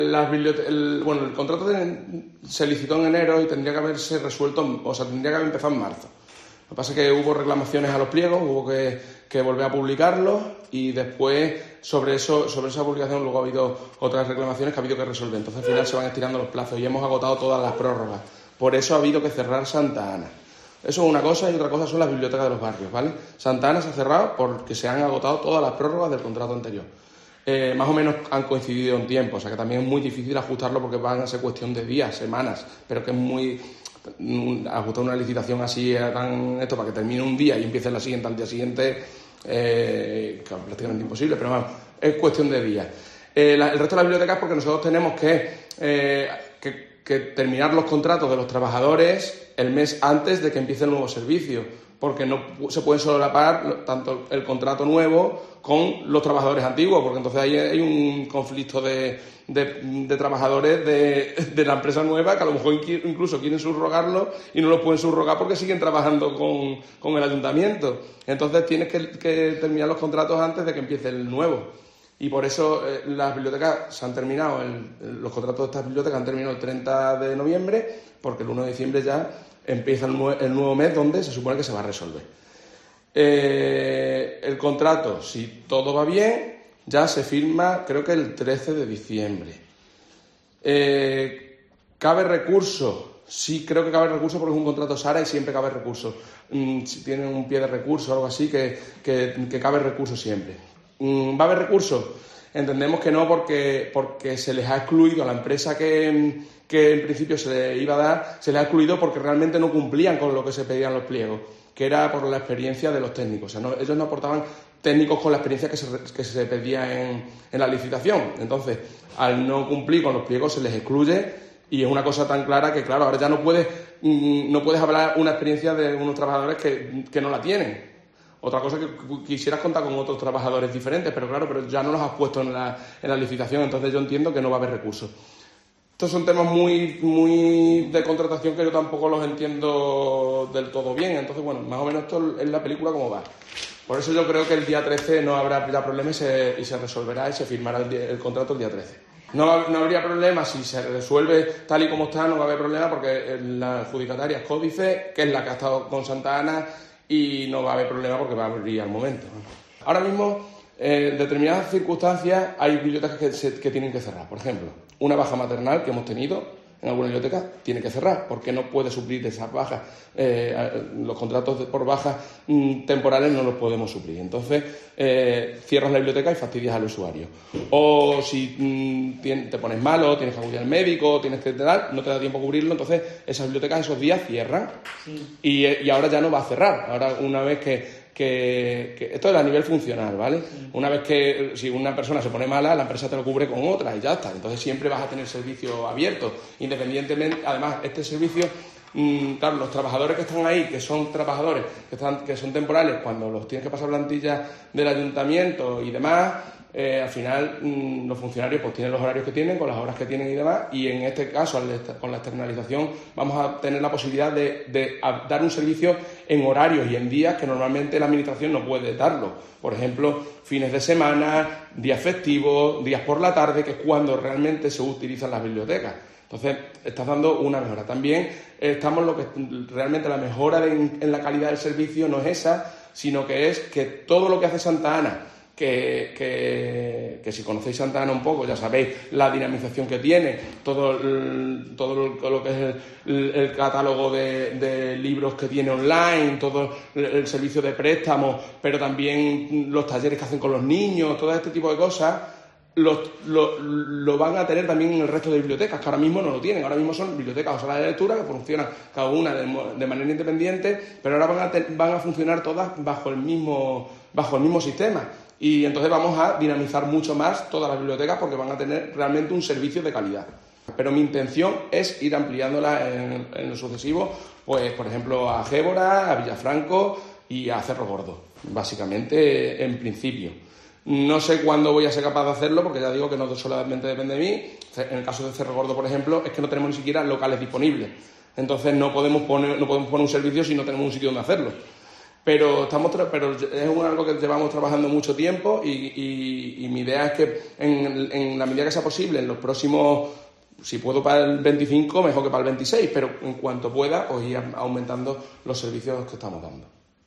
El contrato se licitó en enero y tendría que haberse resuelto, o sea, tendría que haber empezado en marzo. Lo que pasa es que hubo reclamaciones a los pliegos, hubo que volver a publicarlos y después sobre esa publicación luego ha habido otras reclamaciones que ha habido que resolver. Entonces al final se van estirando los plazos y hemos agotado todas las prórrogas. Por eso ha habido que cerrar Santa Ana. Eso es una cosa y otra cosa son las bibliotecas de los barrios, ¿vale? Santa Ana se ha cerrado porque se han agotado todas las prórrogas del contrato anterior. Más o menos han coincidido en tiempo, o sea que también es muy difícil ajustarlo porque van a ser cuestión de días, semanas, pero que es muy... ajustar una licitación así para que termine un día y empiece la siguiente al día siguiente, prácticamente imposible, pero vamos, es cuestión de días. El resto de las bibliotecas porque nosotros tenemos que terminar los contratos de los trabajadores el mes antes de que empiece el nuevo servicio, porque no se pueden solapar tanto el contrato nuevo con los trabajadores antiguos, porque entonces ahí hay un conflicto de trabajadores de la empresa nueva que a lo mejor incluso quieren subrogarlo y no lo pueden subrogar porque siguen trabajando con el ayuntamiento. Entonces tienes que terminar los contratos antes de que empiece el nuevo. Y por eso las bibliotecas se han terminado, los contratos de estas bibliotecas han terminado el 30 de noviembre, porque el 1 de diciembre ya empieza el nuevo mes donde se supone que se va a resolver. El contrato, si todo va bien, ya se firma creo que el 13 de diciembre. ¿Cabe recurso? Sí, creo que cabe recurso porque es un contrato SARA y siempre cabe recurso. Si tienen un pie de recurso o algo así, que cabe recurso siempre. ¿Va a haber recursos? Entendemos que no porque se les ha excluido a la empresa que en principio se le iba a dar, se les ha excluido porque realmente no cumplían con lo que se pedían los pliegos, que era por la experiencia de los técnicos. O sea, ellos no aportaban técnicos con la experiencia que se pedía en la licitación. Entonces, al no cumplir con los pliegos se les excluye y es una cosa tan clara que, claro, ahora ya no puedes hablar una experiencia de unos trabajadores que no la tienen. Otra cosa que quisieras contar con otros trabajadores diferentes, pero claro, pero ya no los has puesto en la licitación, entonces yo entiendo que no va a haber recursos. Estos son temas muy, muy de contratación que yo tampoco los entiendo del todo bien, entonces bueno, más o menos esto es la película como va. Por eso yo creo que el día 13 no habrá ya problema y se resolverá y se firmará el contrato el día 13. No habría problema si se resuelve tal y como está, no va a haber problema porque la adjudicataria es Códice, que es la que ha estado con Santa Ana, y no va a haber problema porque va a abrir al momento. Ahora mismo, en determinadas circunstancias, hay bibliotecas que tienen que cerrar. Por ejemplo, una baja maternal que hemos tenido en alguna biblioteca tiene que cerrar porque no puede suplir esas bajas. Los contratos por bajas temporales no los podemos suplir. Entonces, cierras la biblioteca y fastidias al usuario. O si te pones malo, tienes que acudir al médico, tienes que tal, no te da tiempo a cubrirlo, entonces esas bibliotecas esos días cierran. Sí. Y ahora ya no va a cerrar. Ahora, una vez que esto es a nivel funcional, ¿vale? Sí. Una vez que si una persona se pone mala, la empresa te lo cubre con otra y ya está. Entonces siempre vas a tener servicio abierto, independientemente. Además, este servicio, claro, los trabajadores que están ahí, que son trabajadores que son temporales, cuando los tienes que pasar plantilla del ayuntamiento y demás, al final los funcionarios pues tienen los horarios que tienen, con las horas que tienen y demás, y en este caso, con la externalización, vamos a tener la posibilidad de dar un servicio en horarios y en días que normalmente la administración no puede darlo. Por ejemplo, fines de semana, días festivos, días por la tarde, que es cuando realmente se utilizan las bibliotecas. Entonces, estás dando una mejora. También realmente la mejora en la calidad del servicio no es esa, sino que es que todo lo que hace Santa Ana, que si conocéis Santa Ana un poco ya sabéis la dinamización que tiene, todo lo que es el catálogo de libros que tiene online, todo el servicio de préstamos, pero también los talleres que hacen con los niños, todo este tipo de cosas, lo van a tener también en el resto de bibliotecas, que ahora mismo no lo tienen. Ahora mismo son bibliotecas o salas de lectura que funcionan cada una de manera independiente, pero ahora van a funcionar todas bajo el mismo sistema. Y entonces vamos a dinamizar mucho más todas las bibliotecas porque van a tener realmente un servicio de calidad. Pero mi intención es ir ampliándola en lo sucesivo, pues por ejemplo a Gébora, a Villafranco y a Cerro Gordo, básicamente en principio. No sé cuándo voy a ser capaz de hacerlo porque ya digo que no solamente depende de mí. En el caso de Cerro Gordo, por ejemplo, es que no tenemos ni siquiera locales disponibles. Entonces no podemos poner un servicio si no tenemos un sitio donde hacerlo. Pero es algo que llevamos trabajando mucho tiempo y mi idea es que en la medida que sea posible, en los próximos, si puedo para el 25, mejor que para el 26, pero en cuanto pueda, pues ir aumentando los servicios que estamos dando.